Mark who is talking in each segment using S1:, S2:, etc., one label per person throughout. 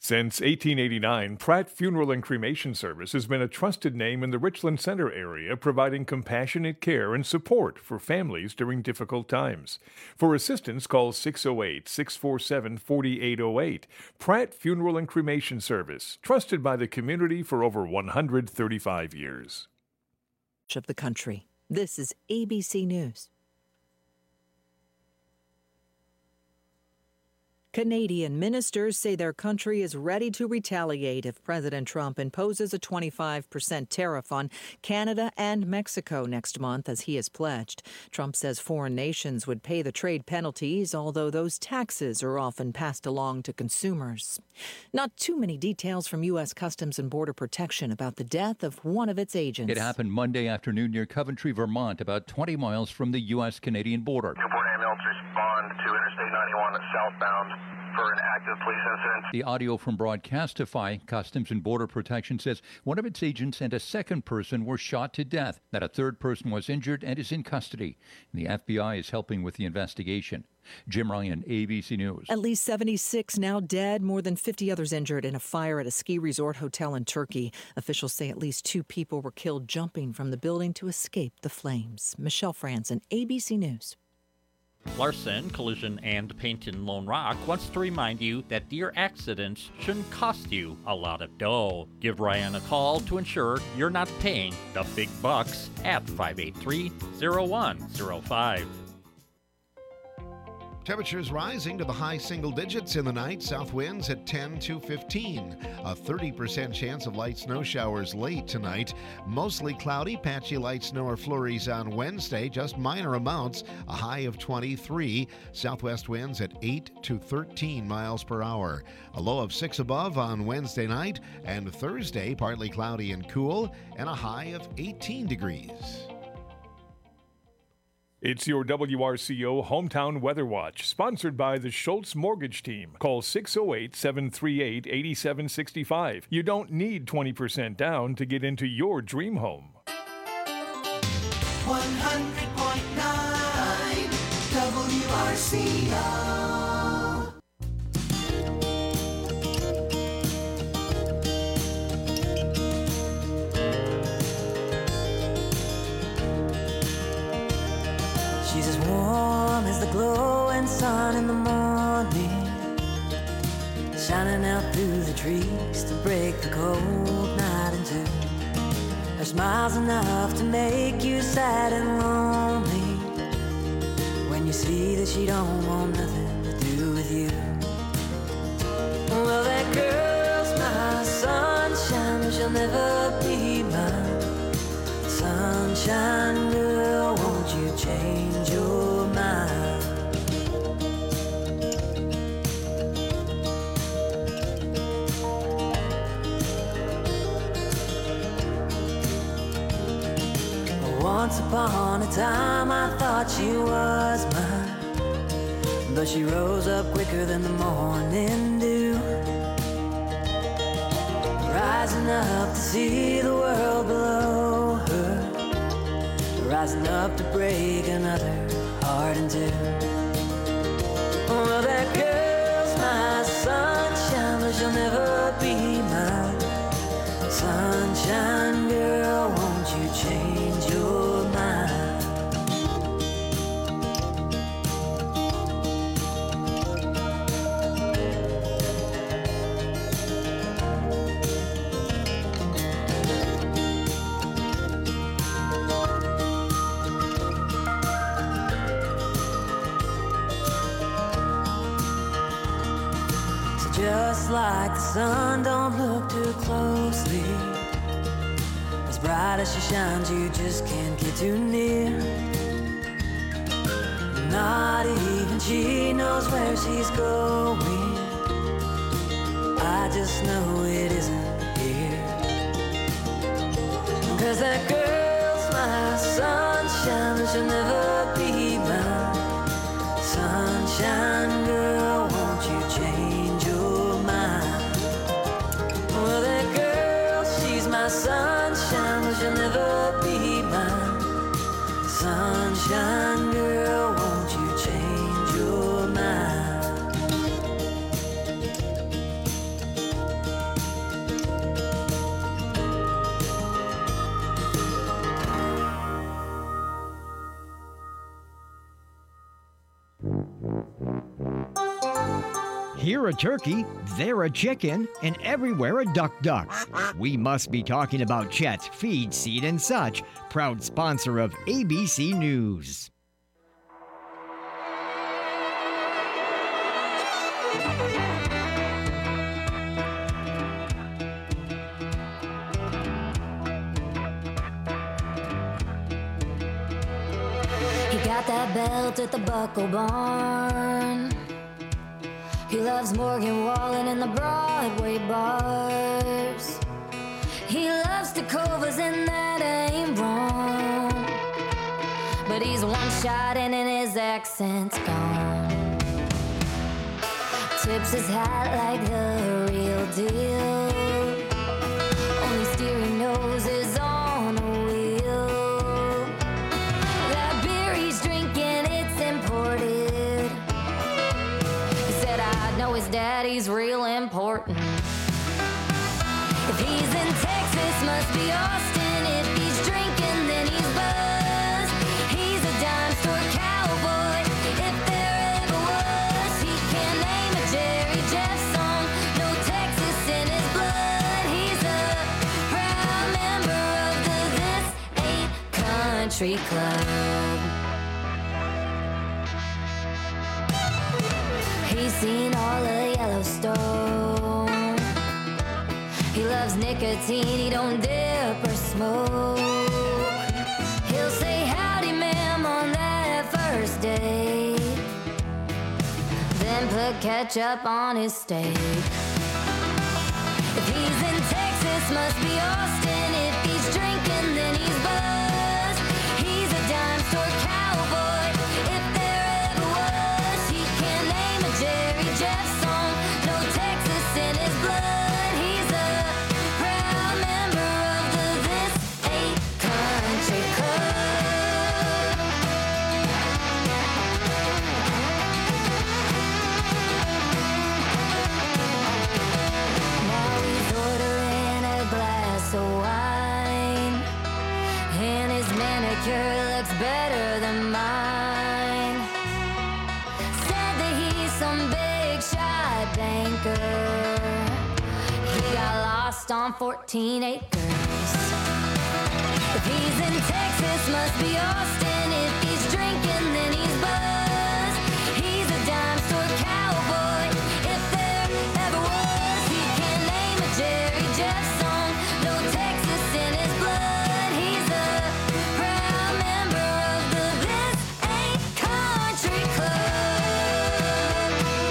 S1: Since 1889, Pratt Funeral and Cremation Service has been a trusted name in the Richland Center area, providing compassionate care and support for families during difficult times. For assistance, call 608-647-4808. Pratt Funeral and Cremation Service, trusted by the community for over 135 years.
S2: Of the country. This is ABC News. Canadian ministers say their country is ready to retaliate if President Trump imposes a 25% tariff on Canada and Mexico next month, as he has pledged. Trump says foreign nations would pay the trade penalties, although those taxes are often passed along to consumers. Not too many details from U.S. Customs and Border Protection about the death of one of its agents.
S3: It happened Monday afternoon near Coventry, Vermont, about 20 miles from the U.S.-Canadian border.
S4: Newport ambulance respond to Interstate 91 southbound for an active police incident.
S3: The audio from Broadcastify, Customs and Border Protection, says one of its agents and a second person were shot to death, that a third person was injured and is in custody. The FBI is helping with the investigation. Jim Ryan, ABC News.
S2: At least 76 now dead, more than 50 others injured in a fire at a ski resort hotel in Turkey. Officials say at least 2 people were killed jumping from the building to escape the flames. Michelle Franzen, ABC News.
S5: Larson Collision and Paint in Lone Rock wants to remind you that deer accidents shouldn't cost you a lot of dough. Give Ryan a call to ensure you're not paying the big bucks at 583-0105.
S6: Temperatures rising to the high single digits in the night. South winds at 10 to 15. A 30% chance of light snow showers late tonight. Mostly cloudy, patchy light snow or flurries on Wednesday, just minor amounts. A high of 23. Southwest winds at 8 to 13 miles per hour. A low of 6 above on Wednesday night. And Thursday, partly cloudy and cool, and a high of 18 degrees.
S1: It's your WRCO Hometown Weather Watch, sponsored by the Schultz Mortgage Team. Call 608-738-8765. You don't need 20% down to get into your dream home.
S7: 100.9 WRCO.
S8: She's as warm as the glowing sun in the morning, shining out through the trees to break the cold night in two. Her smile's enough to make you sad and lonely when you see that she don't want nothing to do with you. Well, that girl's my sunshine, but she'll never be mine. Sunshine girl, won't you change your mind? Once upon a time I thought she was mine, but she rose up quicker than the morning dew, rising up to see the world below her, rising up to break another heart in two. Well, that girl's my sunshine, but she'll never be mine. Sunshine girl, won't you change your mind? Just like the sun, don't look too closely. As bright as she shines, you just can't get too near. Not even she knows where she's going. I just know it isn't here. 'Cause that girl's my sunshine, but she'll never be mine. Sunshine girl, won't you change your mind? Well, that girl, she's my sunshine, but she'll never be mine. Sunshine girl, won't you change your mind?
S7: Here a turkey, there a chicken, and everywhere a duck. We must be talking about Chet Feed, Seed and Such, proud sponsor of ABC News.
S8: He got that belt at the Buckle Barn. He loves Morgan Wallen and the Broadway bars. He loves Tacovas and that ain't wrong. But he's one shot in and his accent's gone. Tips his hat like the real deal. Only steering nose is on a wheel. That beer he's drinking, it's imported. He said, I know his daddy's real important. If he's in Texas, must be Austin. If he's drinking, then he's buzzed. He's a dime store cowboy, if there ever was. He can't name a Jerry Jeff song, no Texas in his blood. He's a proud member of the This Ain't Country Club. He's seen all of Yellowstone. He loves nicotine, he don't dip or smoke. He'll say howdy ma'am on that first date, then put ketchup on his steak. If he's in Texas, must be Austin. If he's drinking, then he's buzzed. He's a dime store cowboy, if there ever was. He can't name a Jerry Jeff song, no Texas in his blood. He's a proud member of the This Ain't Country Club. Now he's ordering a glass of wine, and his manicure looks better than mine. Said that he's some big shot banker. He got lost on 14 acres. If he's in Texas, must be Austin. If he's drinking, then he's buzzed. He's a dime store cowboy, if there ever was. He can't name a Jerry Jeff song, no Texas in his blood. He's a proud member of the This Ain't Country Club.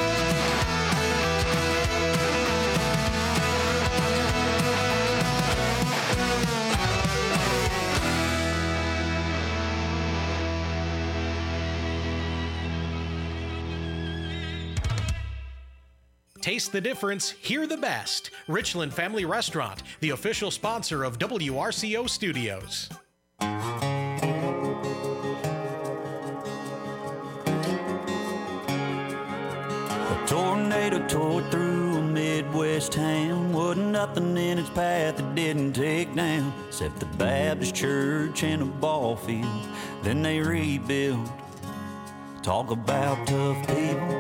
S9: Taste the difference, hear the best. Richland Family Restaurant, the official sponsor of WRCO Studios.
S10: A tornado tore through a Midwest town. Wasn't nothing in its path it didn't take down, except the Baptist church and a ball field. Then they rebuilt. Talk about tough people.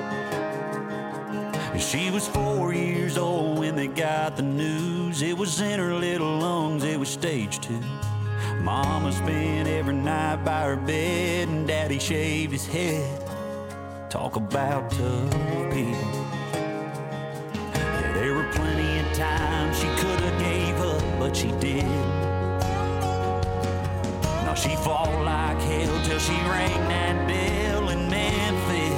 S10: She was 4 years old when they got the news. It was in her little lungs, it was stage 2. Mama spent every night by her bed, and Daddy shaved his head. Talk about tough people. Yeah, there were plenty of times she could have gave up, but she did. Now she fought like hell till she rang that bell in Memphis.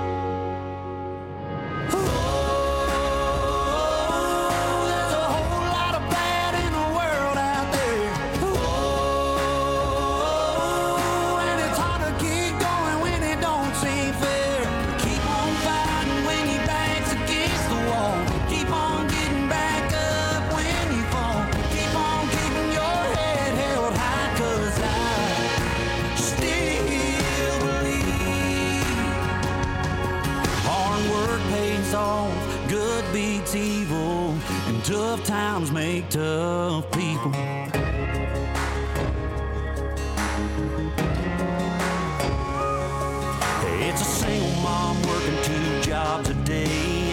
S10: Evil and tough times make tough people. It's a single mom working 2 jobs a day,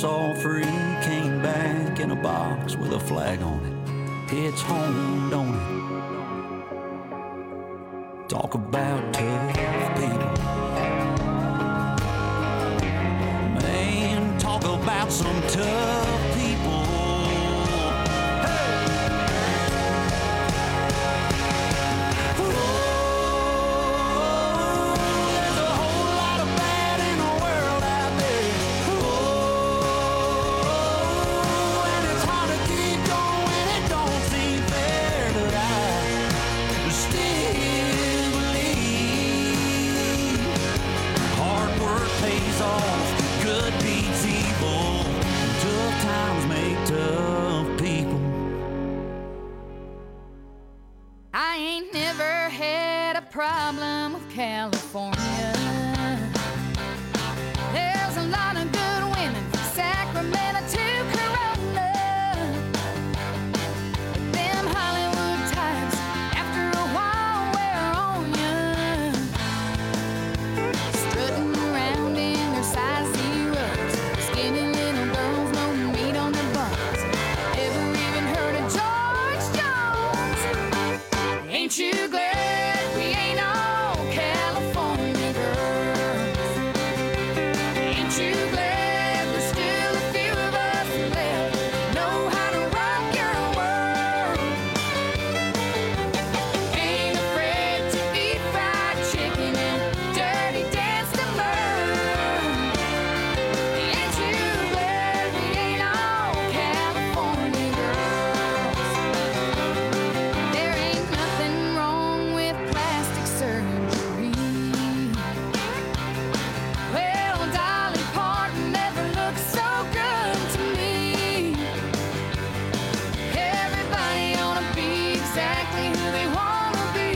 S10: us all free. Came back in a box with a flag on it. It's home, don't it? Talk about tough people. Man, talk about some tough people. Hey! Oh, there's a whole lot of bad in the world out there. Oh, and it's hard to keep going. It don't seem fair, but I still believe hard work pays off. Good beats evil. Tough times make tough people.
S11: I ain't never had a problem with California. There's a lot of good women from Sacramento to Corona. But them Hollywood types, after a while, wear on ya. Strutting around in their size zeros, skinny little girls, no meat on their bones. Ever even heard of George Jones? Ain't you glad we ain't all California girls? Ain't you glad there's still a few of us left know how to rock your world? Ain't afraid to eat fried chicken and dirty dance to learn. Ain't you glad we ain't all California girls? There ain't nothing wrong with plastic surgery. Well, Dolly Parton never looked so good to me. Everybody ought to be exactly who they want to be.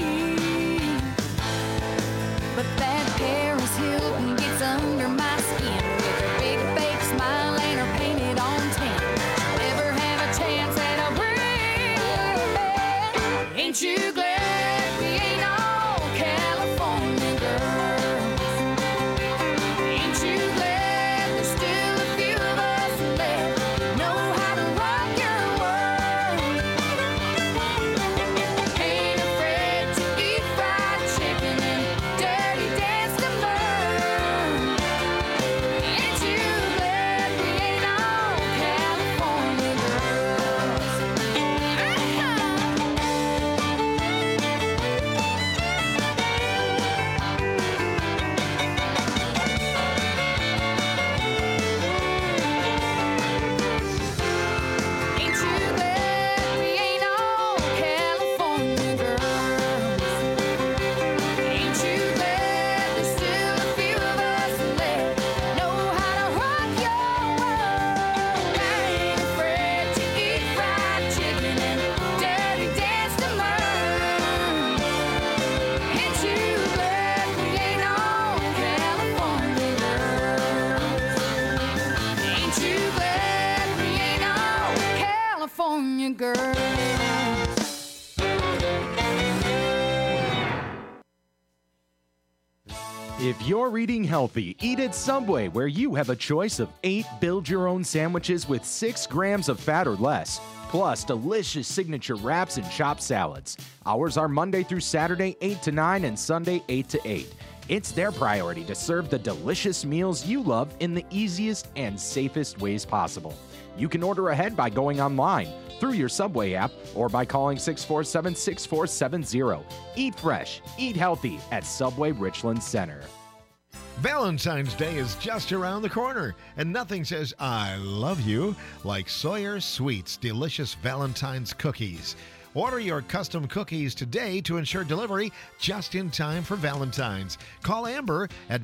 S11: But that Paris Hilton gets under my skin with her big fake smile and her painted on tan. She'll never have a chance at a ring. Ain't you glad we ain't all California girls? Ain't you glad there's still a few of us left know how to rock your world? Ain't afraid to eat fried chicken and dirty dance to learn. Ain't you glad we ain't all California girls? Ain't you glad we ain't all California girls? Ain't you glad there's still a few of us left know how to rock your world? Ain't afraid to eat fried chicken and dirty dance to learn. Ain't you glad we ain't all California girls? Ain't you glad we ain't all California girls?
S12: If you're eating healthy, eat at Subway, where you have a choice of 8 build-your-own sandwiches with 6 grams of fat or less, plus delicious signature wraps and chopped salads. Hours are Monday through Saturday, 8 to 9, and Sunday, 8 to 8. It's their priority to serve the delicious meals you love in the easiest and safest ways possible. You can order ahead by going online, through your Subway app, or by calling 647-6470. Eat fresh, eat healthy at Subway Richland Center.
S6: Valentine's Day is just around the corner, and nothing says I love you like Sawyer Sweets delicious Valentine's cookies. Order your custom cookies today to ensure delivery just in time for Valentine's. Call Amber at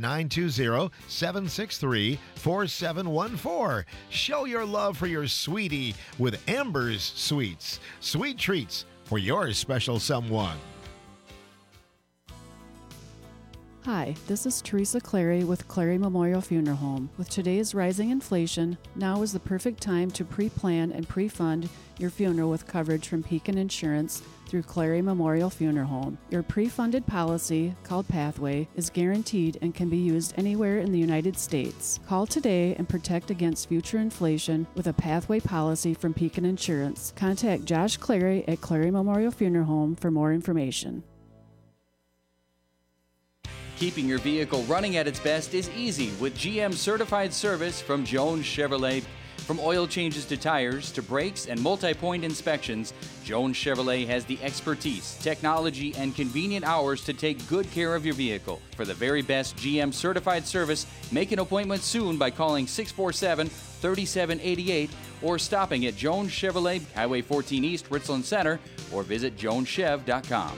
S6: 920-763-4714. Show your love for your sweetie with Amber's Sweets. Sweet treats for your special someone.
S13: Hi, this is Teresa Clary with Clary Memorial Funeral Home. With today's rising inflation, now is the perfect time to pre-plan and pre-fund your funeral with coverage from Pekin Insurance through Clary Memorial Funeral Home. Your pre-funded policy, called Pathway, is guaranteed and can be used anywhere in the United States. Call today and protect against future inflation with a Pathway policy from Pekin Insurance. Contact Josh Clary at Clary Memorial Funeral Home for more information.
S14: Keeping your vehicle running at its best is easy with GM certified service from Jones Chevrolet. From oil changes to tires to brakes and multi-point inspections, Jones Chevrolet has the expertise, technology, and convenient hours to take good care of your vehicle. For the very best GM certified service, make an appointment soon by calling 647-3788 or stopping at Jones Chevrolet, Highway 14 East, Richland Center, or visit joneschev.com.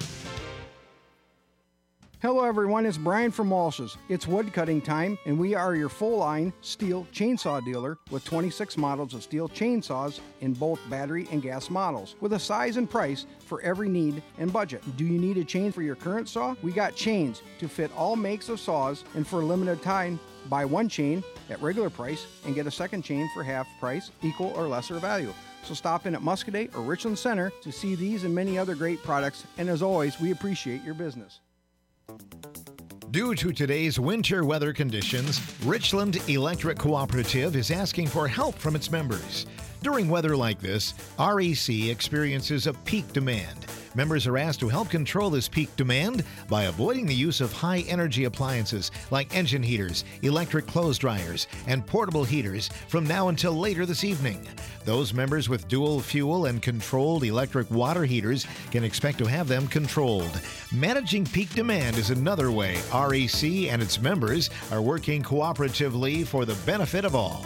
S15: Hello everyone, it's Brian from Walsh's. It's wood cutting time, and we are your full-line Stihl chainsaw dealer with 26 models of Stihl chainsaws in both battery and gas models, with a size and price for every need and budget. Do you need a chain for your current saw? We got chains to fit all makes of saws, and for a limited time, buy one chain at regular price and get a second chain for half price, equal or lesser value. So stop in at Muscoda or Richland Center to see these and many other great products, and as always, we appreciate your business.
S6: Due to today's winter weather conditions, Richland Electric Cooperative is asking for help from its members. During weather like this, REC experiences a peak demand. Members are asked to help control this peak demand by avoiding the use of high-energy appliances like engine heaters, electric clothes dryers, and portable heaters from now until later this evening. Those members with dual fuel and controlled electric water heaters can expect to have them controlled. Managing peak demand is another way REC and its members are working cooperatively for the benefit of all.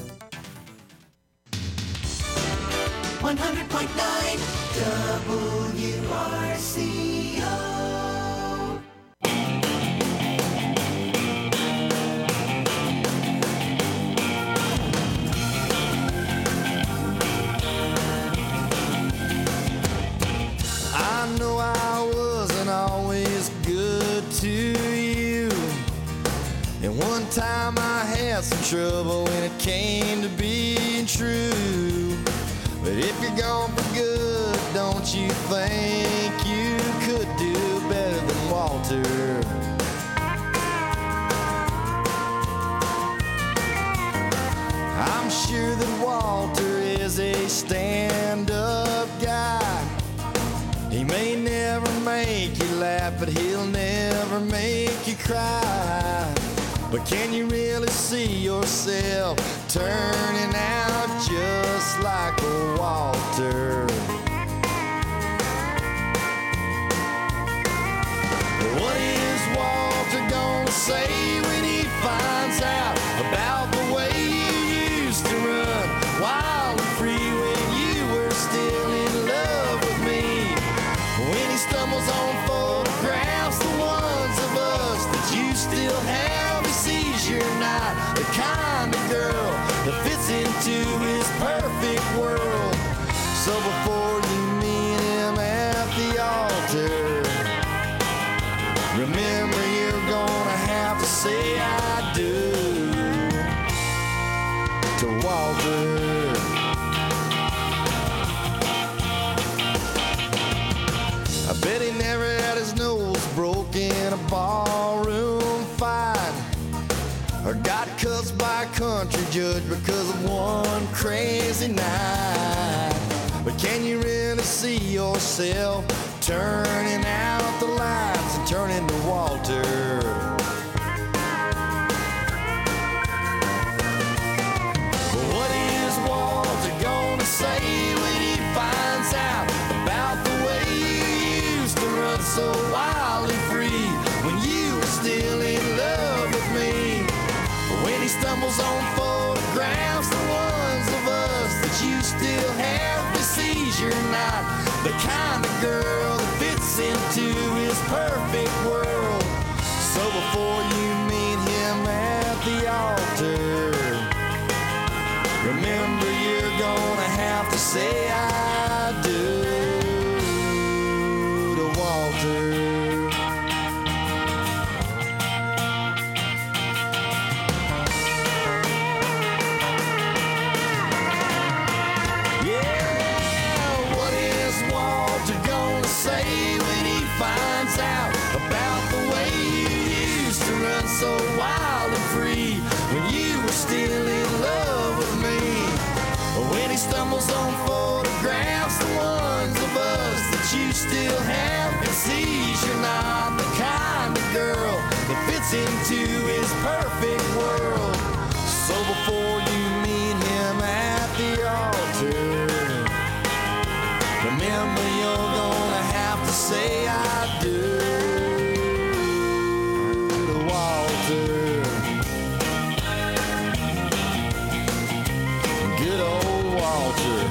S16: 100.9 WRCO.
S17: I know I wasn't always good to you, and one time I had some trouble when it came to being true. But if you're gone for good, don't you think you could do better than Walter? I'm sure that Walter is a stand-up guy. He may never make you laugh, but he'll never make you cry. But can you really see yourself turning out just like a Walter? What is Walter gonna say when he finds out about the way you used to run wild and free when you were still in love with me? When he stumbles on photographs, the ones of us that you still have, he sees you're not the kind of girl that fits into his perfect world. So before you meet him at the altar, remember you're gonna have to say I do to Walter. I bet he never had his nose broke in a ballroom fight, or got cussed by a country judge because of one crazy night. But can you really see yourself turning out the lights and turning to Walter? What is Walter gonna say when he finds out about the way you used to run so wild and free when you were still in love with me? When he stumbles on photographs, the ones of us that you still have, he sees you're not the kind of girl that fits into his perfect world. So before you meet him at the altar, remember you're gonna have to say I do to Walter. stumbles on photographs, the ones of us that you still have, and sees you're not the kind of girl that fits into his perfect world. So before you meet him at the altar, remember you're gonna have to say I do to Walter. Good old Walter.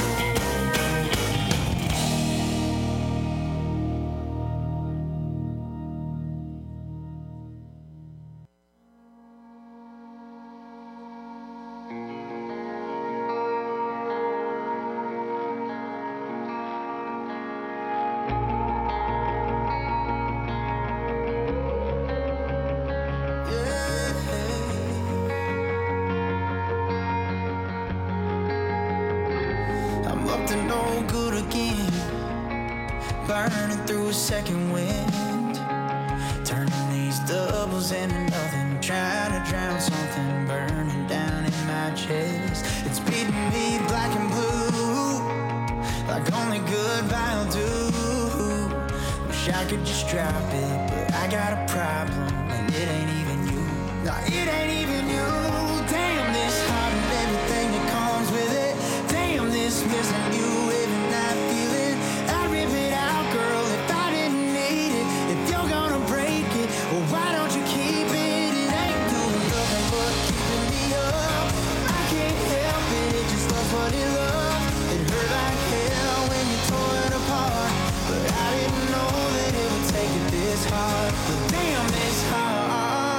S17: I'm up to no good again, burning through a second wind, turning these doubles into nothing, trying to drown something burning down in my chest. It's beating me black and blue, like only goodbye will do. Wish I could just drop it, but I got a problem, and it ain't even you. No, it ain't even you. Damn, this heart and everything that comes with it. Damn, this missing you every night feeling. I'd rip it out, girl, if I didn't need it. If you're gonna break it, well, why don't you keep it? It ain't doing nothing but keeping me up. I can't help it, it just loves what it loves. It hurt like hell when you tore it apart, but I didn't know that it would take it this hard. But damn, this hard.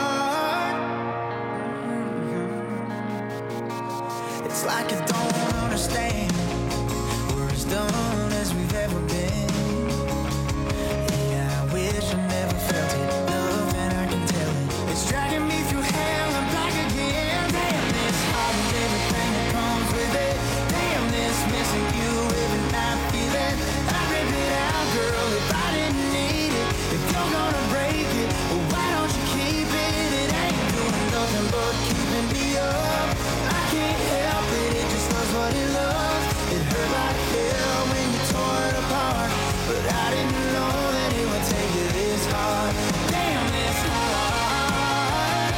S17: It's like I don't understand. We're as done as we've ever been. Yeah, I wish I never felt it. Love, and I can tell it. It's dragging me through hell and back again. Damn, this heart and everything that comes with it. Damn, this missing you every night feeling. I'd rip it out, girl, if I didn't need it. If you're gonna break it, well, why don't you keep it? It ain't doing nothing but keeping me up. I can't help it, it just loves what it loves. It hurt like hell when you tore it apart, but I didn't know that it would take it this hard. Damn, this hard.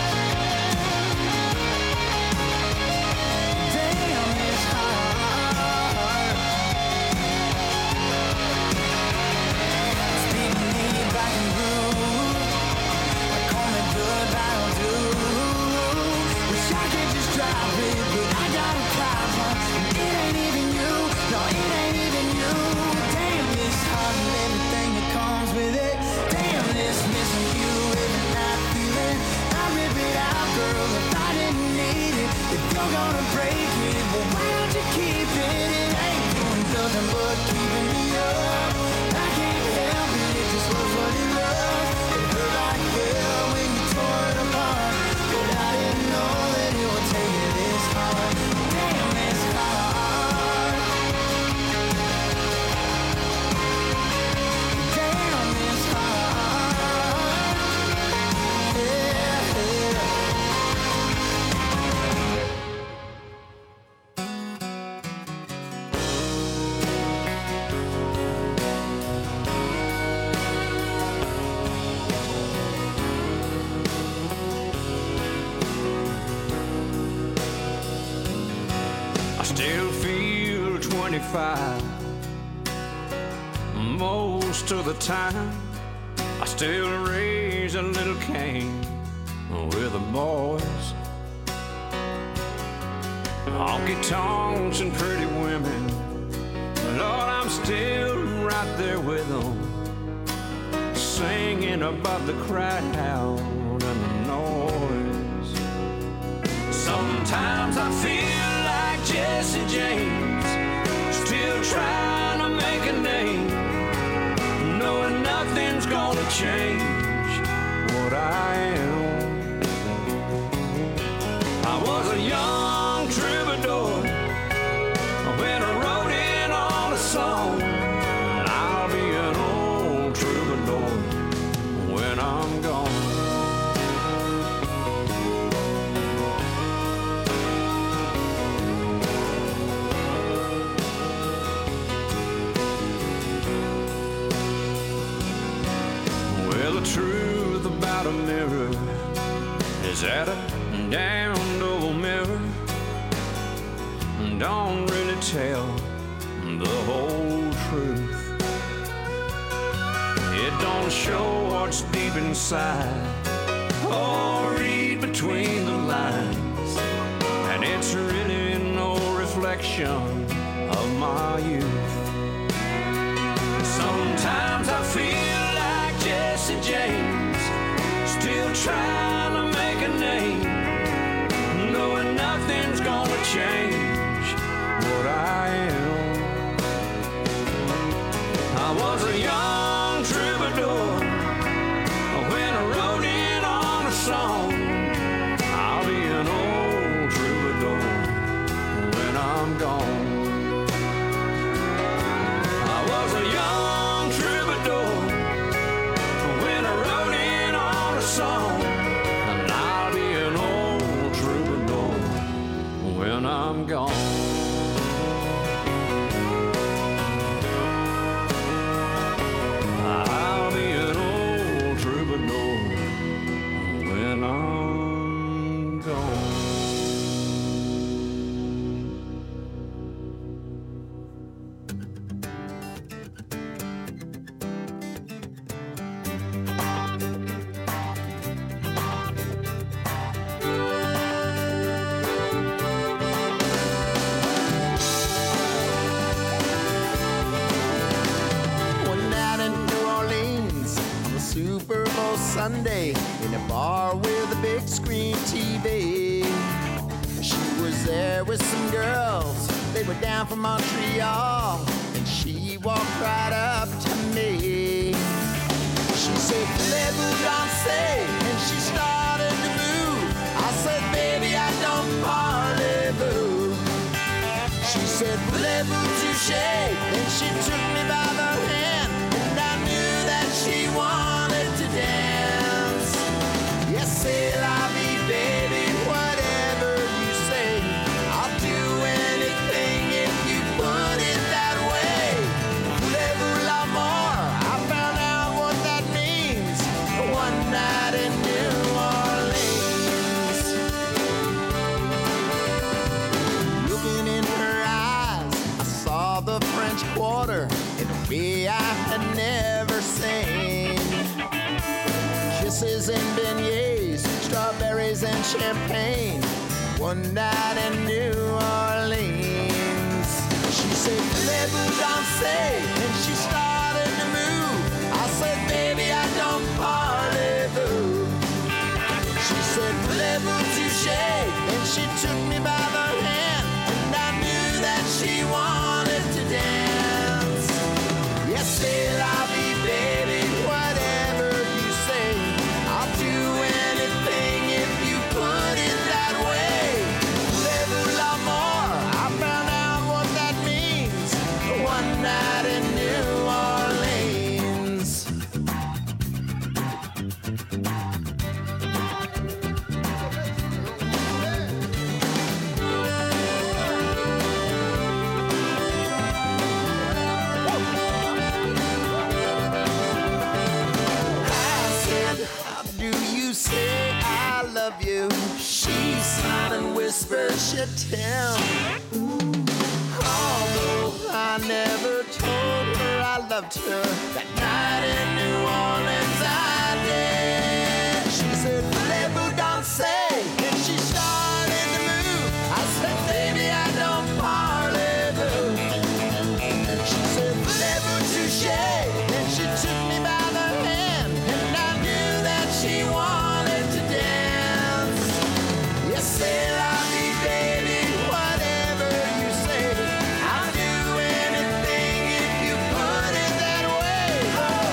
S17: Damn, this hard. It's beating me black and blue, like only goodbye will do. Wish I could just drive it, but I got a problem. It ain't even you, no, it ain't even you. Damn, this heart and everything that comes with it. Damn, this missing you every night feeling. I rip it out, girl, if I didn't need it. If you're gonna break it, well, why don't you keep it? It ain't doing nothing but keeping me up. I can't help it, it just loves what it loves. It hurt like hell when you tore it apart, but I didn't know that it would take it this hard. Damn, this hard. Damn, this hard. Yeah, yeah.
S16: I still feel 25 most of the time. I still raise a little Cain with the boys. Honky tonks and pretty women, Lord, I'm still right there with them, singing about the crowd and the noise. Sometimes I feel like Jesse James, still trying to make a name, knowing nothing's gonna change what I am. I was a young troubadour when I wrote in on a song, and I'll be an old troubadour when I'm gone. truth about a mirror is that a damn double mirror don't really tell the whole truth. It don't show what's deep inside or read between the lines, and it's really no reflection of my youth. Sometimes I feel like Jesse James, still trying to make a name, knowing nothing's gonna change what I am. I was a young troubadour when I wrote in on a song. I'll be an old troubadour when I'm gone. I was a young troubadour when I wrote in on a song, and I'll be an old troubadour when I'm gone. I'll be an old troubadour when I'm gone.
S18: One night in New Orleans on a Super Bowl Sunday in a bar with a big screen TV. She was there with some girls, they were down from Montreal, and she walked right up to me. She said, "Voulez-vous danser?" and she started to move. I said, "Baby, I don't parlez-vous." She said, "Voulez-vous toucher?" and she took me by the hand, and I knew that she wanted to dance. Yes, c'est la vie, baby, whatever you say. I'll do anything if you put it that way. Voulez-vous l'amour? I found out what that means one night in New Orleans. Looking in her eyes, I saw the French Quarter in a way I had never seen. Kisses and beignets, strawberries and champagne, one night in New Orleans. She said, "Voulez-vous danser?" and she started to move. I said, "Baby, I don't parlez-vous." She said, "Voulez-vous toucher?" and she took me by the hand, and I knew that she wanted to dance. Yes, c'est la vie, baby, whatever you say. I'll do anything if you put it that way. Voulez-vous l'amour? I found out what that means one night in New Orleans. I said, "How do you say I love you?" She smiled and whispered, "Je t'aime." Although I never told her I loved her, that night in New Orleans I did. She said, "Voulez-vous danser?" and she started to move. I said, "Baby, I don't parlez-vous." She said, "Voulez-vous toucher?" and she took me by the hand, and I knew that she wanted to dance. Yes, c'est la vie, baby, whatever you say. I'll do anything if you put it that way.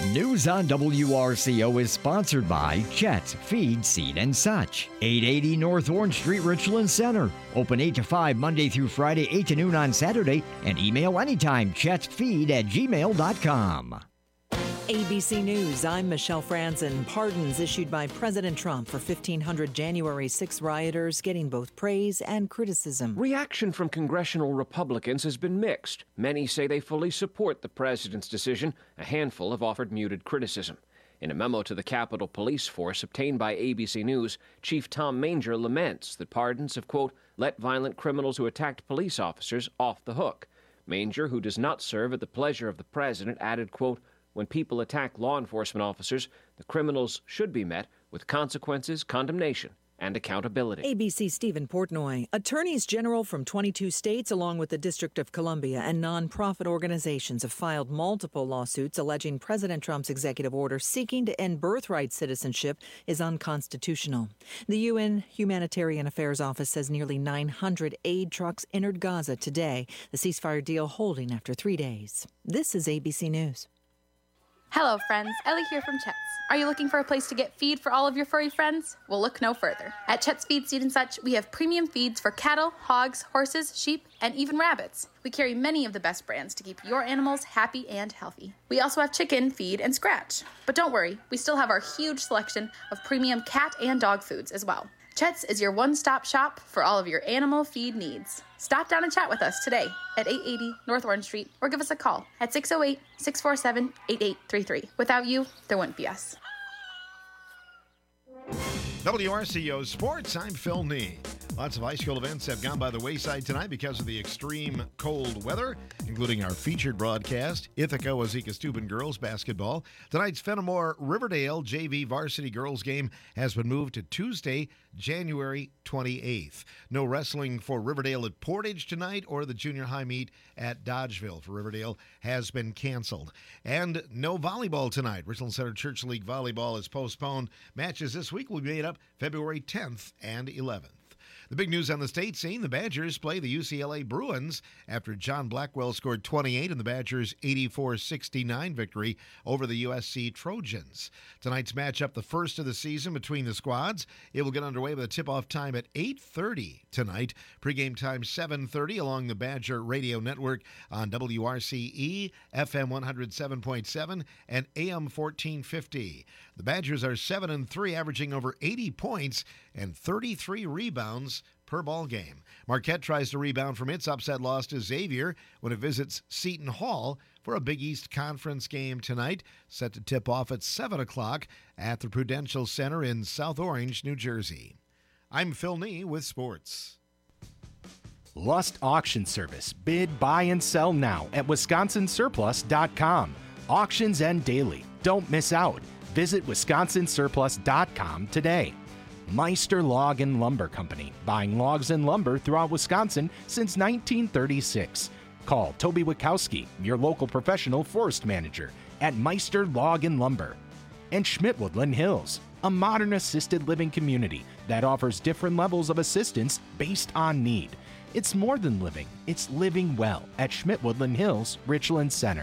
S7: News on WRCO is sponsored by Chet's Feed, Seed, and Such. 880 North Orange Street, Richland Center. Open 8 to 5 Monday through Friday, 8 to noon on Saturday. And email anytime, chetfeed@gmail.com.
S2: ABC News, I'm Michelle Franzen. Pardons issued by President Trump for 1,500 January 6 rioters getting both praise and criticism.
S19: Reaction from congressional Republicans has been mixed. Many say they fully support the president's decision. A handful have offered muted criticism. In a memo to the Capitol Police Force obtained by ABC News, Chief Tom Manger laments that pardons have, quote, let violent criminals who attacked police officers off the hook. Manger, who does not serve at the pleasure of the president, added, quote, when people attack law enforcement officers, the criminals should be met with consequences, condemnation, and accountability.
S2: ABC Stephen Portnoy. Attorneys general from 22 states, along with the District of Columbia and nonprofit organizations, have filed multiple lawsuits alleging President Trump's executive order seeking to end birthright citizenship is unconstitutional. The UN Humanitarian Affairs Office says nearly 900 aid trucks entered Gaza today, the ceasefire deal holding after 3 days. This is ABC News.
S20: Hello, friends. Ellie here from Chet's. Are you looking for a place to get feed for all of your furry friends? Well, look no further. At Chet's Feed, Seed, and Such, we have premium feeds for cattle, hogs, horses, sheep, and even rabbits. We carry many of the best brands to keep your animals happy and healthy. We also have chicken, feed, and scratch. But don't worry, we still have our huge selection of premium cat and dog foods as well. Chet's is your one-stop shop for all of your animal feed needs. Stop down and chat with us today at 880 North Orange Street or give us a call at 608-647-8833. Without you, there wouldn't be us.
S6: WRCO Sports, I'm Phil Nee. Lots of high school events have gone by the wayside tonight because of the extreme cold weather, including our featured broadcast, Ithaca Wazeeka Steuben girls basketball. Tonight's Fenimore Riverdale JV varsity girls game has been moved to Tuesday, January 28th. No wrestling for Riverdale at Portage tonight, or the junior high meet at Dodgeville for Riverdale has been canceled. And no volleyball tonight. Richland Center Church League volleyball is postponed. Matches this week will be made up February 10th and 11th. The big news on the state scene, the Badgers play the UCLA Bruins after John Blackwell scored 28 in the Badgers' 84-69 victory over the USC Trojans. Tonight's matchup, the first of the season between the squads. It will get underway with a tip-off time at 8:30 tonight. Pre-game time 7:30 along the Badger Radio Network on WRCE, FM 107.7, and AM 1450. The Badgers are 7-3, averaging over 80 points and 33 rebounds per ball game. Marquette tries to rebound from its upset loss to Xavier when it visits Seton Hall for a Big East Conference game tonight, set to tip off at 7 o'clock at the Prudential Center in South Orange, New Jersey. I'm Phil Nee with sports.
S12: Lust Auction Service. Bid, buy, and sell now at WisconsinSurplus.com. Auctions end daily. Don't miss out. Visit WisconsinSurplus.com today. Meister Log and Lumber Company, buying logs and lumber throughout Wisconsin since 1936. Call Toby Wachowski, your local professional forest manager, at Meister Log and Lumber. And Schmidt-Woodland Hills, a modern assisted living community that offers different levels of assistance based on need. It's more than living, it's living well at Schmidt-Woodland Hills, Richland Center.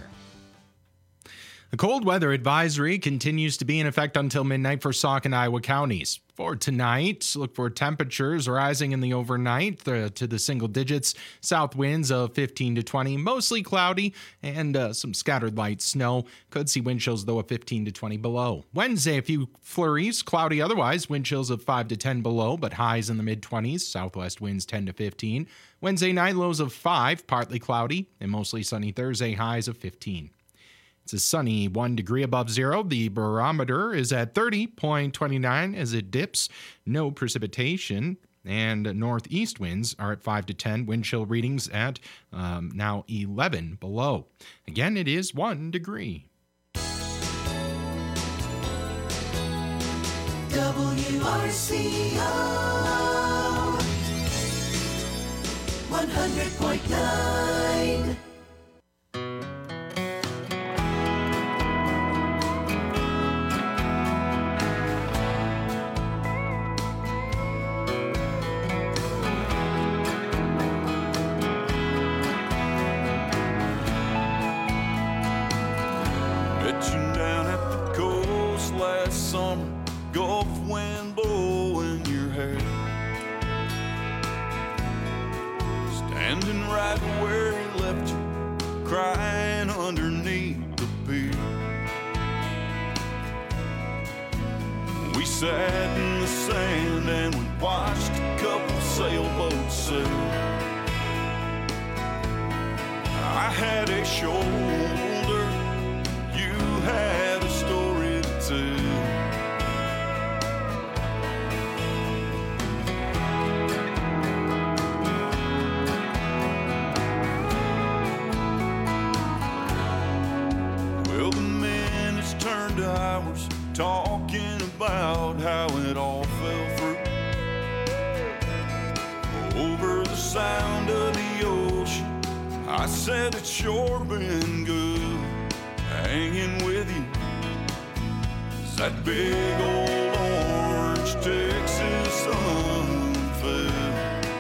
S21: The cold weather advisory continues to be in effect until midnight for Sauk and Iowa counties. For tonight, look for temperatures rising in the overnight to the single digits. South winds of 15 to 20, mostly cloudy, and some scattered light snow. Could see wind chills, though, of 15 to 20 below. Wednesday, a few flurries, cloudy otherwise. Wind chills of 5 to 10 below, but highs in the mid-20s. Southwest winds 10 to 15. Wednesday night, lows of 5, partly cloudy, and mostly sunny Thursday, highs of 15. It's a sunny 1 degree above zero. The barometer is at 30.29 as it dips. No precipitation. And northeast winds are at 5 to 10. Wind chill readings at now 11 below. Again, it is 1 degree.
S17: WRCO 100.9.
S16: Met you down at wind blowing your hair. Standing right where he left you, crying underneath the pier. We sat in the sand and we watched a couple sailboats sail. I had a shoulder, you had a story to tell. Well, the minutes turned to hours, talking about how it all fell through. Over the sound of the ocean, I said it's sure been good hanging with you. As that big old orange Texas sun fell.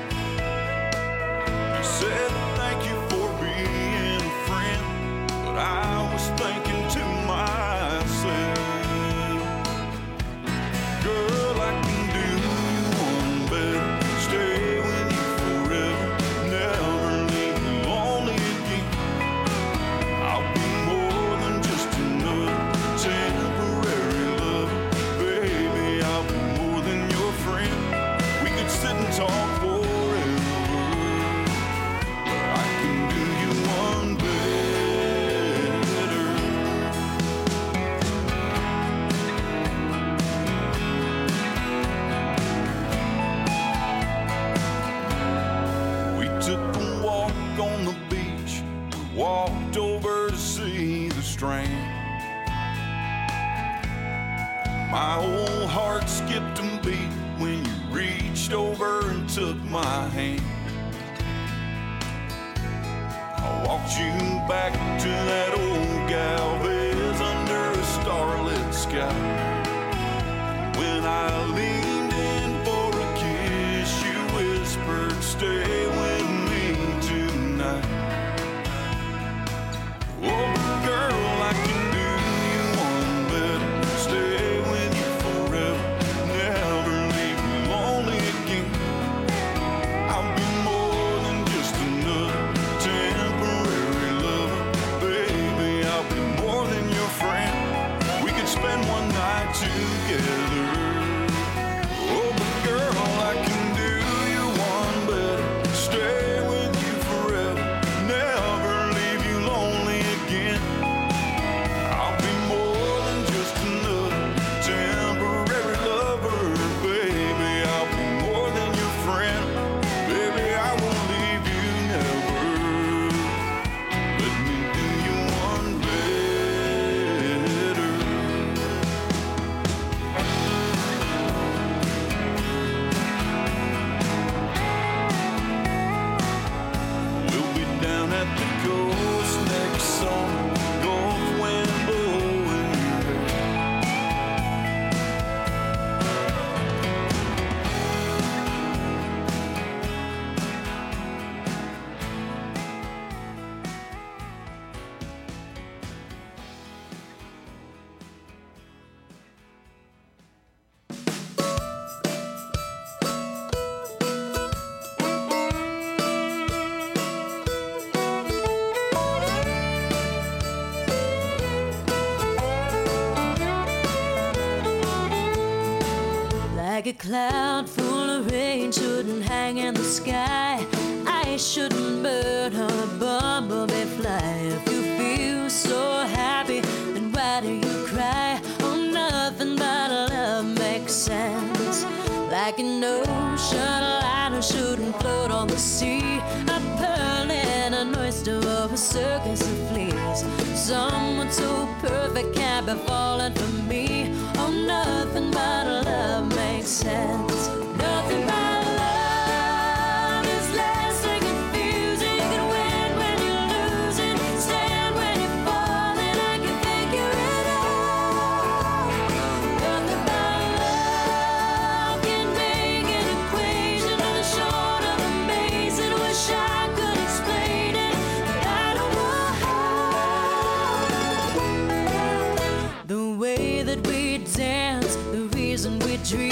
S16: You said thank you for being a friend, but I was thinking to myself, girl, I can do you one better. Stay with you forever, never leave you lonely again. I'll be more than just another temporary lover. Baby, I'll be more than your friend. We could sit and talk forever, but I can do you one better. We took a walk on the beach, walked over to see the strand. My whole heart skipped a beat when you reached over and took my hand. I walked you back to that old Galvez under a starlit sky. When I leaned in for a kiss, you whispered, stay with me tonight. Oh, girl, I can do you one better. Stay with you forever, never leave you lonely again. I'll be more than just another temporary lover. Baby, I'll be more than your friend. We could spend one night together. Oh, but girl, I can do you one better. Stay with you forever, never leave you lonely again. I'll be more than just another temporary lover. Baby, I'll be more than your friend. Baby, I won't leave you never. Let me do you one better. We'll be down at the coast next summer, Gulf wind blowing your hair.
S8: Like a cloud full of rain shouldn't hang in the sky. I shouldn't burn or a bumblebee fly. If you feel so happy, then why do you cry? Oh, nothing but love makes sense. Like an ocean liner shouldn't float on the sea. A pearl in an oyster or a circus of fleas. Someone so perfect can't be falling for me. Oh, nothing but love makes sense. Nothing but love is less than confusing. You can win when you're losing, stand when you're falling. I can figure it out. Nothing but love can make an equation on the short of amazing. Wish I could explain it, but I don't know how. The way that we dance, the reason we dream.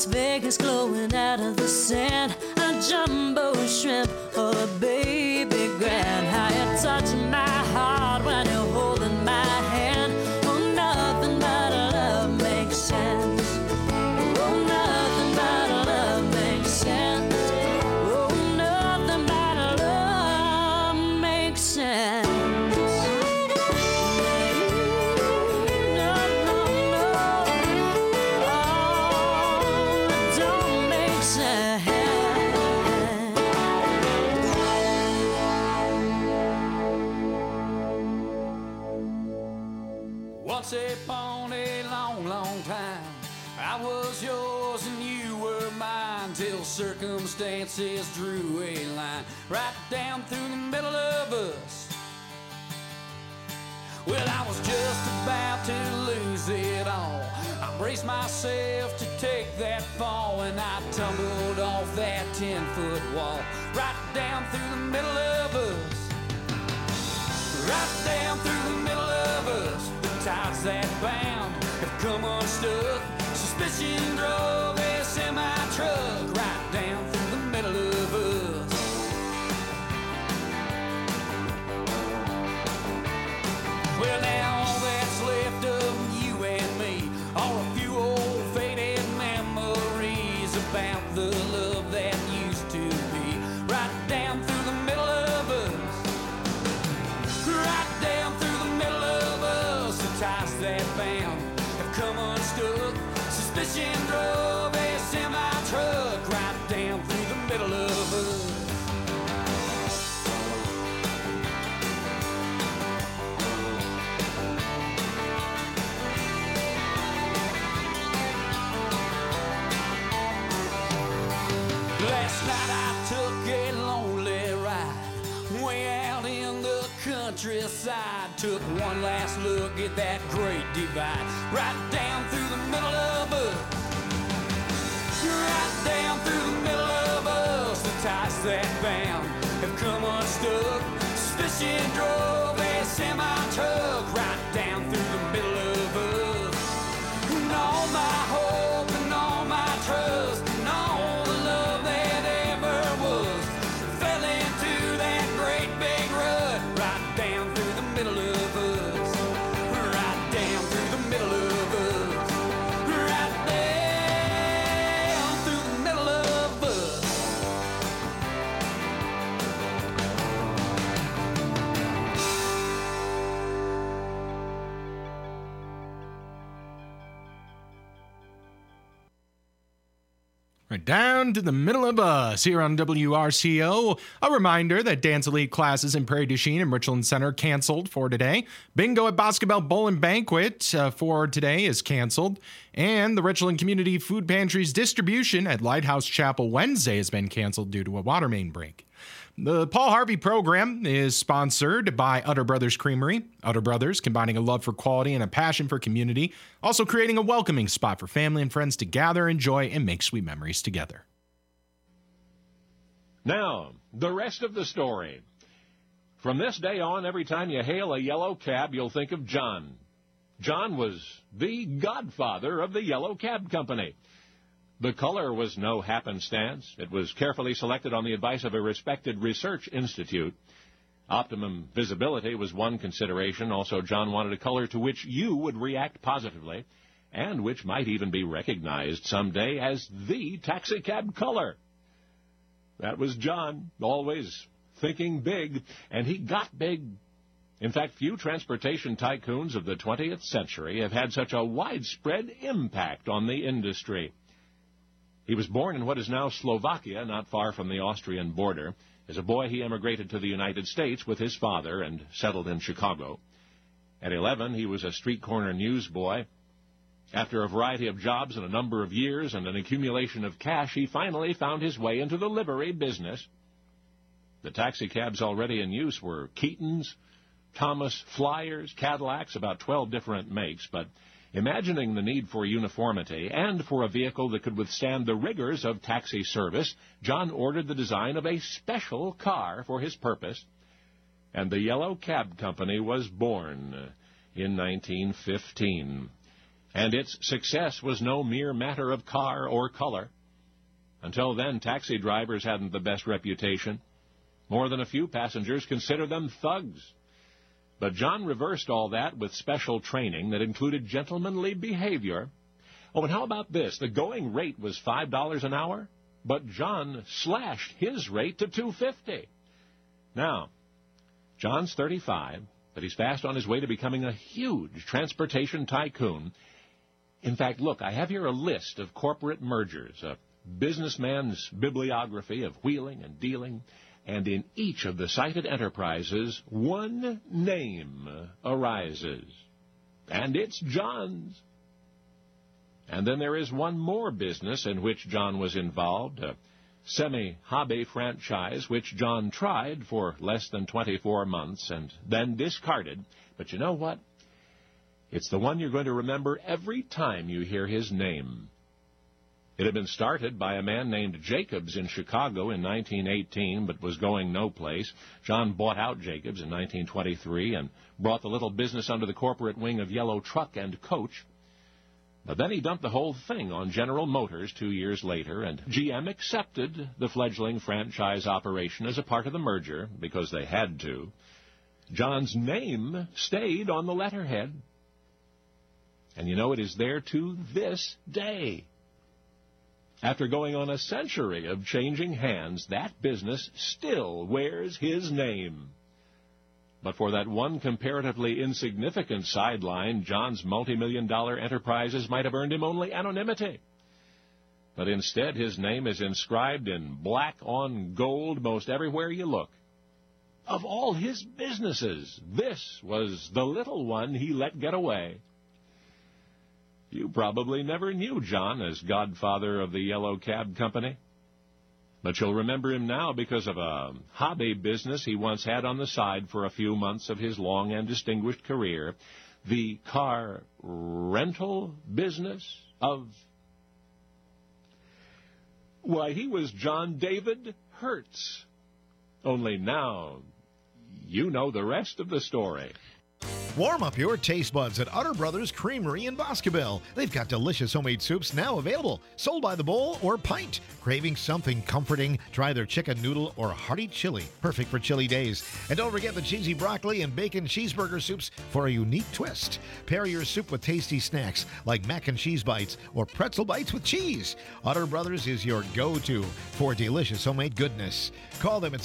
S8: Vegas glowing out of the sand, a jumbo shrimp or a baby grand. How you touching my heart when you're holding my hand. Oh, nothing but love makes sense. Oh, nothing but love makes sense. Oh, nothing but love makes sense.
S16: Once upon a long, long time, I was yours and you were mine, till circumstances drew a line right down through the middle of us. Well, I was just about to lose it all. I braced myself to take that fall, and I tumbled off that 10-foot wall right down through the middle of us. Right down through the middle of us. Ties that bound have come unstuck. Suspicion drove a semi-truck right down through the middle of us. Well, now all that's left of you and me are a few old faded memories about the love that used to be. Right down through the middle of us. Right down through the middle of us. The ties that bound have come unstuck. Suspicion drove a semi-truck right down through the middle of us. Last night I took a lonely ride way out in the countryside. Took one last look at that great divide right down through the middle of us. Right down through the middle of us. The ties that bound have come unstuck. Suspicion drove a semi-truck right down through the middle of us. And all my hope and all my trust and all the love that ever was fell into that great big rut right down through the middle of us. Right down through the middle of us. Right down through the middle of us.
S21: Right down to the middle of us here on WRCO. A reminder that dance elite classes in Prairie du Chien and Richland Center canceled for today. Bingo at Boscobel Bowl and Banquet for today is canceled. And the Richland Community Food Pantry's distribution at Lighthouse Chapel Wednesday has been canceled due to a water main break. The Paul Harvey program is sponsored by Utter Brothers Creamery. Utter Brothers, combining a love for quality and a passion for community, also creating a welcoming spot for family and friends to gather, enjoy, and make sweet memories together.
S4: Now, the rest of the story. From this day on, every time you hail a yellow cab, you'll think of John. John was the godfather of the Yellow Cab Company. The color was no happenstance. It was carefully selected on the advice of a respected research institute. Optimum visibility was one consideration. Also, John wanted a color to which you would react positively and which might even be recognized someday as the taxicab color. That was John, always thinking big, and he got big. In fact, few transportation tycoons of the 20th century have had such a widespread impact on the industry. He was born in what is now Slovakia, not far from the Austrian border. As a boy, he emigrated to the United States with his father and settled in Chicago. At 11, he was a street corner newsboy. After a variety of jobs and a number of years and an accumulation of cash, he finally found his way into the livery business. The taxicabs already in use were Keatons, Thomas Flyers, Cadillacs, about 12 different makes, but imagining the need for uniformity and for a vehicle that could withstand the rigors of taxi service, John ordered the design of a special car for his purpose, and the Yellow Cab Company was born in 1915. And its success was no mere matter of car or color. Until then, taxi drivers hadn't the best reputation. More than a few passengers considered them thugs. But John reversed all that with special training that included gentlemanly behavior. Oh, and how about this? The going rate was $5 an hour, but John slashed his rate to $2.50. Now, John's 35, but he's fast on his way to becoming a huge transportation tycoon. In fact, look, I have here a list of corporate mergers, a businessman's bibliography of wheeling and dealing, and in each of the cited enterprises, one name arises, and it's John's. And then there is one more business in which John was involved, a semi-hobby franchise which John tried for less than 24 months and then discarded. But you know what? It's the one you're going to remember every time you hear his name. It had been started by a man named Jacobs in Chicago in 1918, but was going no place. John bought out Jacobs in 1923 and brought the little business under the corporate wing of Yellow Truck and Coach. But then he dumped the whole thing on General Motors 2 years later, and GM accepted the fledgling franchise operation as a part of the merger because they had to. John's name stayed on the letterhead. And you know, it is there to this day. After going on a century of changing hands, that business still wears his name. But for that one comparatively insignificant sideline, John's multi-million-dollar enterprises might have earned him only anonymity. But instead, his name is inscribed in black on gold most everywhere you look. Of all his businesses, this was the little one he let get away. You probably never knew John as godfather of the Yellow Cab Company. But you'll remember him now because of a hobby business he once had on the side for a few months of his long and distinguished career, the car rental business of... Why, he was John David Hertz. Only now, you know the rest of the story.
S6: Warm up your taste buds at Utter Brothers Creamery in Boscobel. They've got delicious homemade soups now available, sold by the bowl or pint. Craving something comforting? Try their chicken noodle or hearty chili, perfect for chilly days. And don't forget the cheesy broccoli and bacon cheeseburger soups for a unique twist. Pair your soup with tasty snacks like mac and cheese bites or pretzel bites with cheese. Utter Brothers is your go-to for delicious homemade goodness. Call them at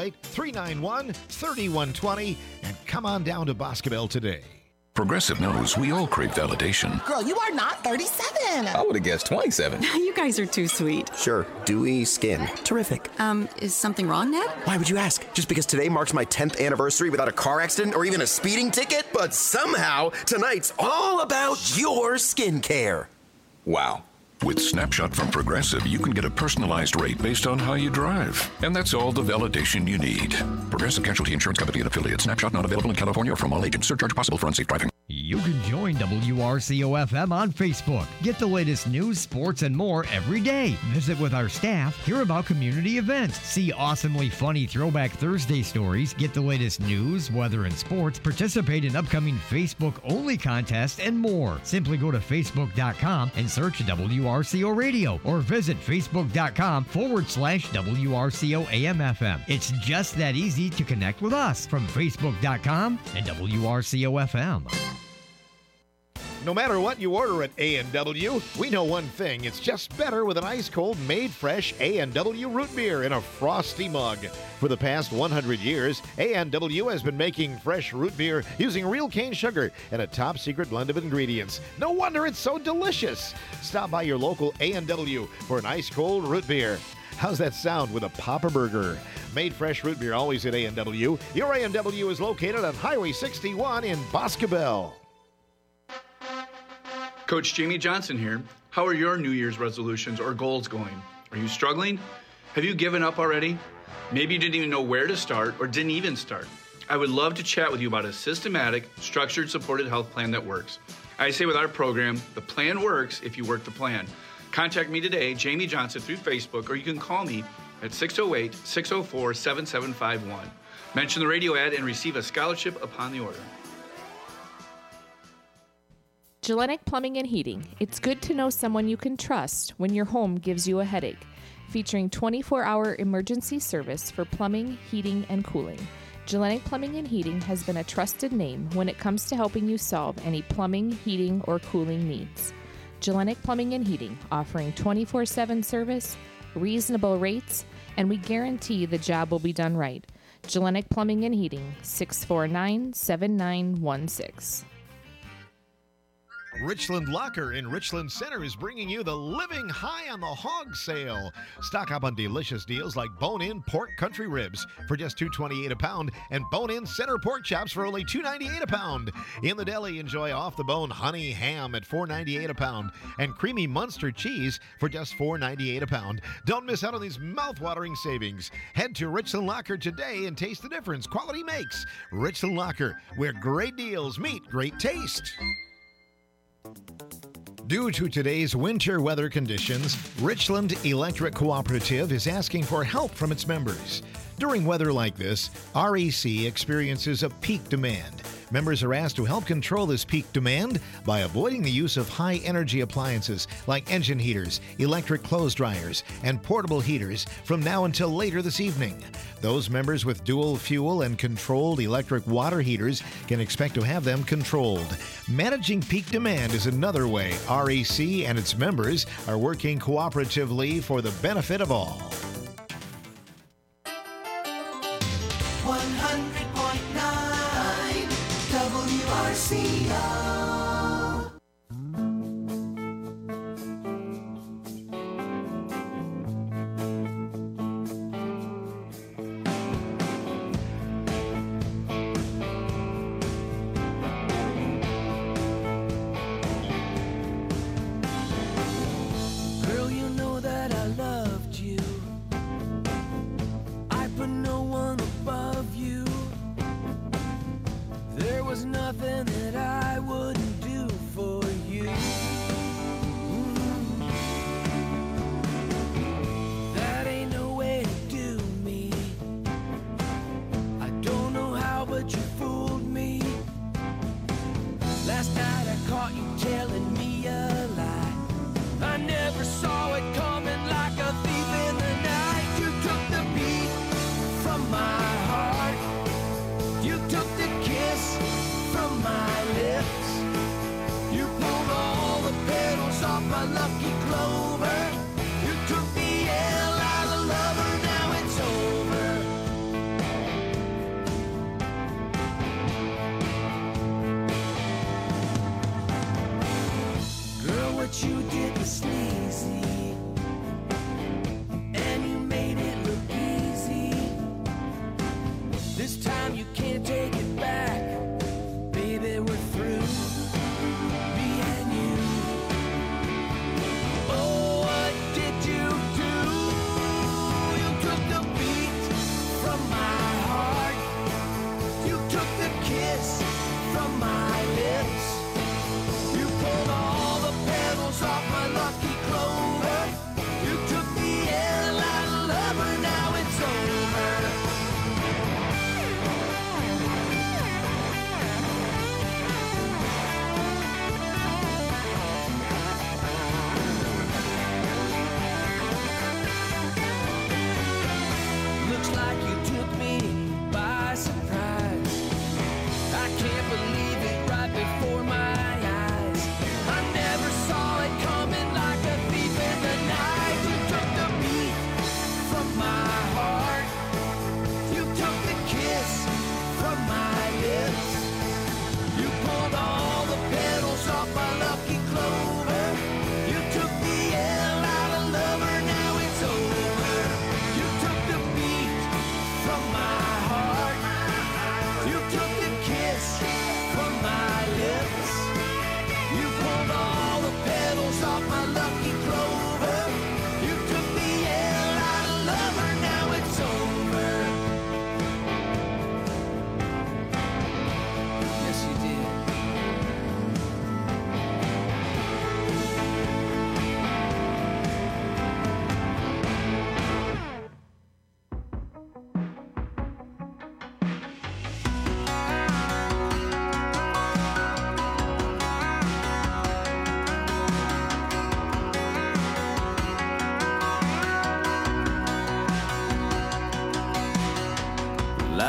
S6: 608-391-3120 and come on down to Boscobel today.
S3: Progressive knows we all crave validation.
S22: Girl, you are not 37.
S23: I would have guessed 27.
S22: You guys are too sweet.
S23: Sure, dewy skin. Terrific.
S22: Is something wrong, Ned?
S23: Why would you ask? Just because today marks my 10th anniversary without a car accident or even a speeding ticket? But somehow, tonight's all about your skincare. Wow.
S3: With Snapshot from Progressive, you can get a personalized rate based on how you drive. And that's all the validation you need. Progressive Casualty Insurance Company and affiliates. Snapshot not available in California or from all agents. Surcharge possible for unsafe driving.
S7: You can join WRCO-FM on Facebook. Get the latest news, sports, and more every day. Visit with our staff, hear about community events, see awesomely funny Throwback Thursday stories, get the latest news, weather, and sports, participate in upcoming Facebook-only contests, and more. Simply go to Facebook.com and search WRCO Radio or visit Facebook.com/WRCO AM/FM. It's just that easy to connect with us from Facebook.com and WRCO-FM.
S6: No matter what you order at A&W, we know one thing. It's just better with an ice-cold, made-fresh A&W root beer in a frosty mug. For the past 100 years, A&W has been making fresh root beer using real cane sugar and a top-secret blend of ingredients. No wonder it's so delicious. Stop by your local A&W for an ice-cold root beer. How's that sound with a Papa Burger? Made fresh root beer always at A&W. Your A&W is located on Highway 61 in Boscobel.
S24: Coach Jamie Johnson here. How are your New Year's resolutions or goals going? Are you struggling? Have you given up already? Maybe you didn't even know where to start or didn't even start. I would love to chat with you about a systematic, structured, supported health plan that works. I say with our program, the plan works if you work the plan. Contact me today, Jamie Johnson, through Facebook, or you can call me at 608-604-7751. Mention the radio ad and receive a scholarship upon the order.
S1: Gellenic Plumbing and Heating. It's good to know someone you can trust when your home gives you a headache. Featuring 24-hour emergency service for plumbing, heating, and cooling. Gellenic Plumbing and Heating has been a trusted name when it comes to helping you solve any plumbing, heating, or cooling needs. Gellenic Plumbing and Heating, offering 24/7 service, reasonable rates, and we guarantee the job will be done right. Gellenic Plumbing and Heating, 649-7916.
S6: Richland Locker in Richland Center is bringing you the Living High on the Hog sale. Stock up on delicious deals like bone-in pork country ribs for just $2.28 a pound and bone-in center pork chops for only $2.98 a pound. In the deli, enjoy off-the-bone honey ham at $4.98 a pound and creamy Munster cheese for just $4.98 a pound. Don't miss out on these mouth-watering savings. Head to Richland Locker today and taste the difference quality makes. Richland Locker, where great deals meet great taste. Due to today's winter weather conditions, Richland Electric Cooperative is asking for help from its members. During weather like this, REC experiences a peak demand. Members are asked to help control this peak demand by avoiding the use of high-energy appliances like engine heaters, electric clothes dryers, and portable heaters from now until later this evening. Those members with dual fuel and controlled electric water heaters can expect to have them controlled. Managing peak demand is another way REC and its members are working cooperatively for the benefit of all.
S5: 100.9 WRCO.
S17: Girl, you know that I loved you. I put no one above you. There was nothing that I wouldn't do for you. That ain't no way to do me. I don't know how, but you fooled me. Last night I caught you telling me a lie. I never saw it coming like a thief in the night. You took the beat from my heart. You took the kiss from my lips. You pulled all the petals off my lucky clover. You took the L out of lover, now it's over. Girl, what you did was sleazy, and you made it look easy. This time you can't take it back. Baby, we're through, me and you. Oh, what did you do? You took the beat from my heart. You took the kiss from my lips. You pulled all the petals off my lucky clover.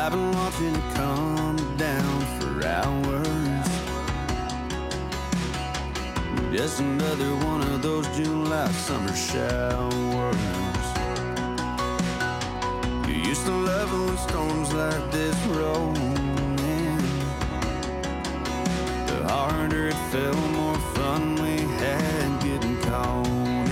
S16: I've been watching it come down for hours. Just another one of those July summer showers. You used to love it when storms like this rolled in. The harder it fell, more fun we had getting caught in.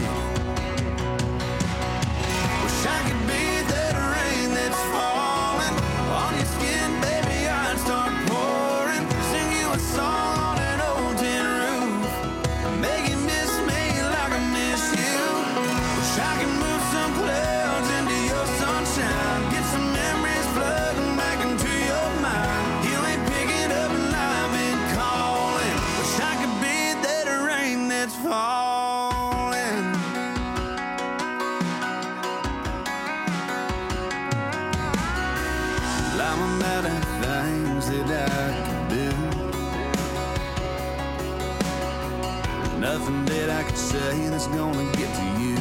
S16: Wish I could be that rain that's falling on your skin, baby. I'd start pouring, sing you a song on an old tin roof, make you miss me like I miss you. Wish I could move some clouds into your sunshine, get some memories flooding back into your mind. You ain't picking up and I've been calling. Wish I could be that rain that's falling. I'm out of things that I could do. There's nothing that I could say that's gonna get to you.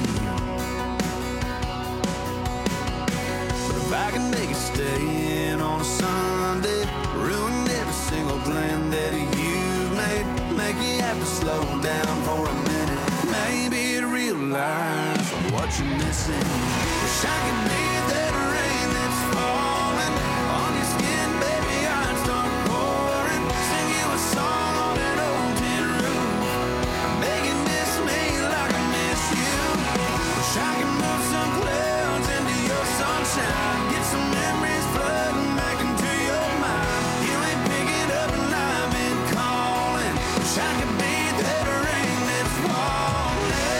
S16: But if I can make it stay in on a Sunday, ruin every single plan that you've made, make you have to slow down for a minute, maybe to realize what you're missing. Wish I could be that rain that's falling on your skin, baby. I'd start pouring, sing you a song on an old tin roof, make you miss me like I miss you. Wish I could move some clouds into your sunshine, get some memories flooding back into your mind. You ain't picking up and I've been calling. Wish I could be that rain that's falling.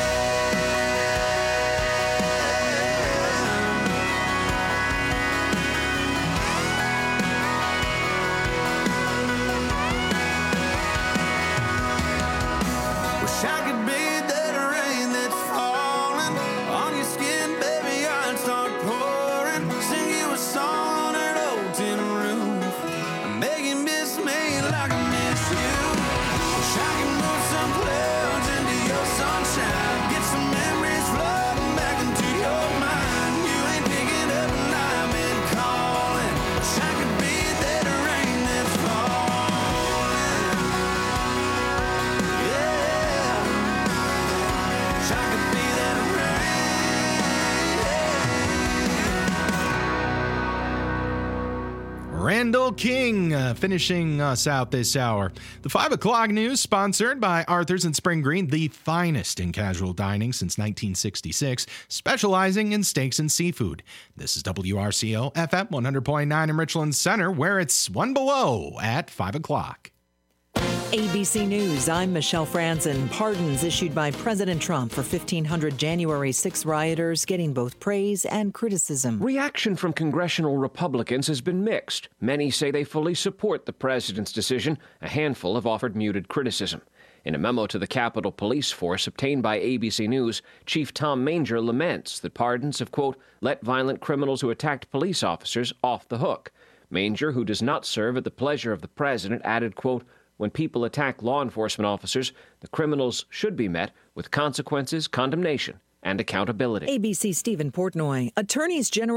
S16: Wish I could be that rain that's falling on your skin, baby. I'd start pouring, sing you a song on an old tin roof, make you miss me like I miss you. Wish I could move some clouds into your sunshine, get some memories flooding back into your mind. You ain't picking up and I've been calling. Wish I could be that rain that's falling. Yeah. Wish I could be that rain.
S21: Randall King finishing us out this hour. The 5 o'clock news sponsored by Arthur's and Spring Green, the finest in casual dining since 1966, specializing in steaks and seafood. This is WRCO FM 100.9 in Richland Center, where it's 1 below at 5 o'clock.
S2: ABC News, I'm Michelle Franzen. Pardons issued by President Trump for 1,500 January 6 rioters getting both praise and criticism.
S19: Reaction from congressional Republicans has been mixed. Many say they fully support the president's decision. A handful have offered muted criticism. In a memo to the Capitol Police Force obtained by ABC News, Chief Tom Manger laments that pardons have, quote, let violent criminals who attacked police officers off the hook. Manger, who does not serve at the pleasure of the president, added, quote, when people attack law enforcement officers, the criminals should be met with consequences, condemnation, and accountability.
S2: ABC Stephen Portnoy. Attorneys General